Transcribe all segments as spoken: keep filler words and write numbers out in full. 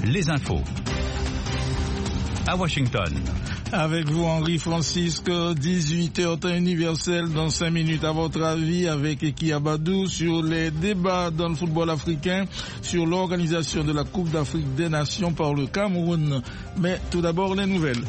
les infos. À Washington. Avec vous, Henri Francisque, dix-huit heures temps universel, dans cinq minutes à votre avis, avec Eki Abadou, sur les débats dans le football africain, sur l'organisation de la Coupe d'Afrique des Nations par le Cameroun. Mais tout d'abord, les nouvelles.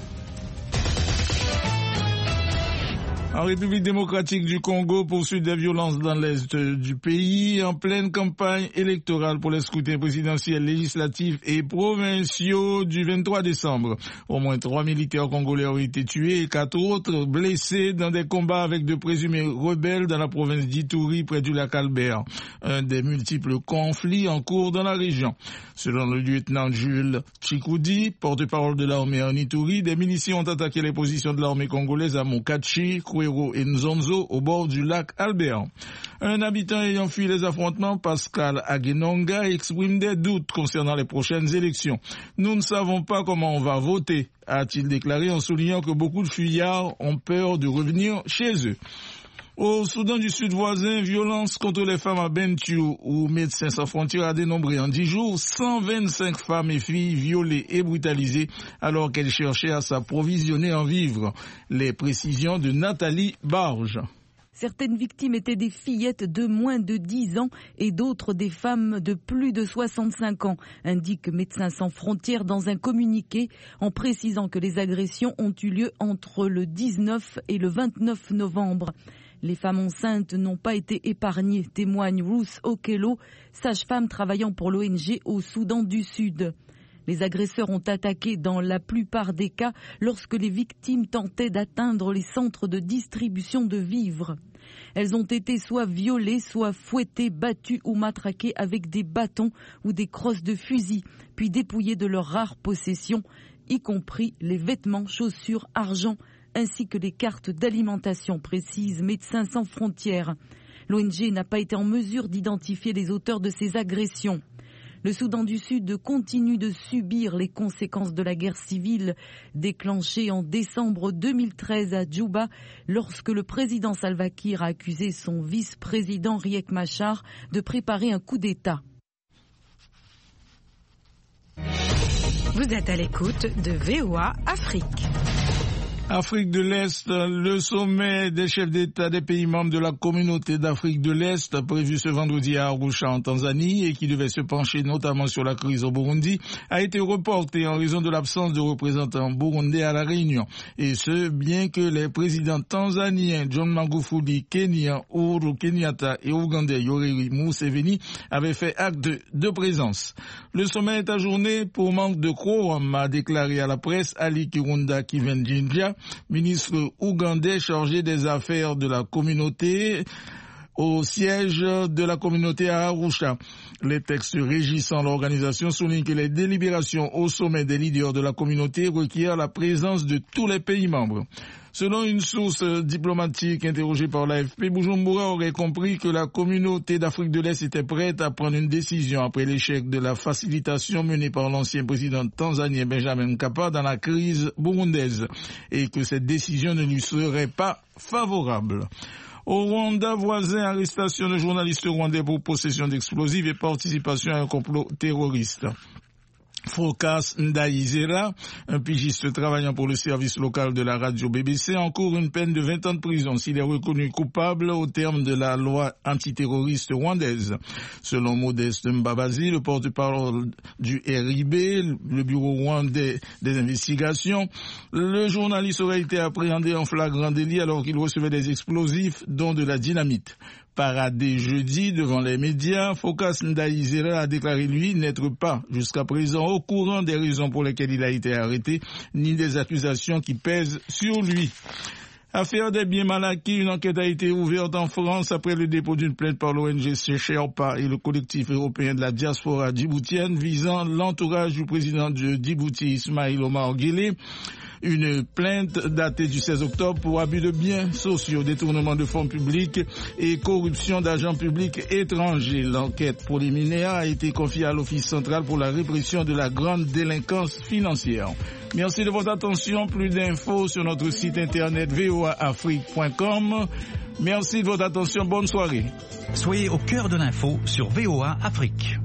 En République démocratique du Congo, poursuite des violences dans l'est du pays, en pleine campagne électorale pour les scrutins présidentiels, législatifs et provinciaux du vingt-trois décembre. Au moins trois militaires congolais ont été tués et quatre autres blessés dans des combats avec de présumés rebelles dans la province d'Ituri, près du lac Albert. Un des multiples conflits en cours dans la région. Selon le lieutenant Jules Chikoudi, porte-parole de l'armée en Ituri, des miliciens ont attaqué les positions de l'armée congolaise à Mokachi, et Nzonzo au bord du lac Albert. Un habitant ayant fui les affrontements, Pascal Agenonga, exprime des doutes concernant les prochaines élections. Nous ne savons pas comment on va voter, a-t-il déclaré en soulignant que beaucoup de fuyards ont peur de revenir chez eux. Au Soudan du Sud voisin, violence contre les femmes à Bentiu, où Médecins sans frontières a dénombré en dix jours cent vingt-cinq femmes et filles violées et brutalisées alors qu'elles cherchaient à s'approvisionner en vivres. Les précisions de Nathalie Barge. Certaines victimes étaient des fillettes de moins de dix ans et d'autres des femmes de plus de soixante-cinq ans, indique Médecins sans frontières dans un communiqué en précisant que les agressions ont eu lieu entre le dix-neuf et le vingt-neuf novembre. Les femmes enceintes n'ont pas été épargnées, témoigne Ruth Okello, sage-femme travaillant pour l'O N G au Soudan du Sud. Les agresseurs ont attaqué dans la plupart des cas lorsque les victimes tentaient d'atteindre les centres de distribution de vivres. Elles ont été soit violées, soit fouettées, battues ou matraquées avec des bâtons ou des crosses de fusil, puis dépouillées de leurs rares possessions, y compris les vêtements, chaussures, argent, ainsi que les cartes d'alimentation, précise Médecins sans frontières. L'O N G n'a pas été en mesure d'identifier les auteurs de ces agressions. Le Soudan du Sud continue de subir les conséquences de la guerre civile déclenchée en décembre deux mille treize à Djouba lorsque le président Salva Kiir a accusé son vice-président Riek Machar de préparer un coup d'État. Vous êtes à l'écoute de V O A Afrique. Afrique de l'Est, le sommet des chefs d'État des pays membres de la communauté d'Afrique de l'Est, prévu ce vendredi à Arusha en Tanzanie et qui devait se pencher notamment sur la crise au Burundi, a été reporté en raison de l'absence de représentants burundais à la réunion. Et ce, bien que les présidents tanzaniens John Magufuli, Kenyan Uhuru Kenyatta et ougandais Yoweri Museveni avaient fait acte de, de présence. Le sommet est ajourné pour manque de quorum, a déclaré à la presse Ali Kirunda Kivenjinja, ministre ougandais chargé des affaires de la communauté au siège de la communauté à Arusha. Les textes régissant l'organisation soulignent que les délibérations au sommet des leaders de la communauté requièrent la présence de tous les pays membres. Selon une source diplomatique interrogée par l'A F P, Bujumbura aurait compris que la communauté d'Afrique de l'Est était prête à prendre une décision après l'échec de la facilitation menée par l'ancien président tanzanien Benjamin Mkapa dans la crise burundaise et que cette décision ne lui serait pas favorable. Au Rwanda voisin, arrestation de journalistes rwandais pour possession d'explosifs et participation à un complot terroriste. Phocas Ndayizera, un pigiste travaillant pour le service local de la radio B B C, encourt une peine de vingt ans de prison s'il est reconnu coupable au terme de la loi antiterroriste rwandaise. Selon Modeste Mbabazi, le porte-parole du R I B, le bureau rwandais des investigations, le journaliste aurait été appréhendé en flagrant délit alors qu'il recevait des explosifs, dont de la dynamite. Paradé jeudi devant les médias, Phocas Ndayizera a déclaré lui n'être pas jusqu'à présent au courant des raisons pour lesquelles il a été arrêté, ni des accusations qui pèsent sur lui. Affaire des biens mal acquis, une enquête a été ouverte en France après le dépôt d'une plainte par l'O N G Sherpa et le collectif européen de la diaspora djiboutienne visant l'entourage du président de Djibouti, Ismaïl Omar Guelleh. Une plainte datée du seize octobre pour abus de biens sociaux, détournement de fonds publics et corruption d'agents publics étrangers. L'enquête préliminaire a été confiée à l'Office central pour la répression de la grande délinquance financière. Merci de votre attention. Plus d'infos sur notre site internet v o a afrique point com. Merci de votre attention. Bonne soirée. Soyez au cœur de l'info sur V O A Afrique.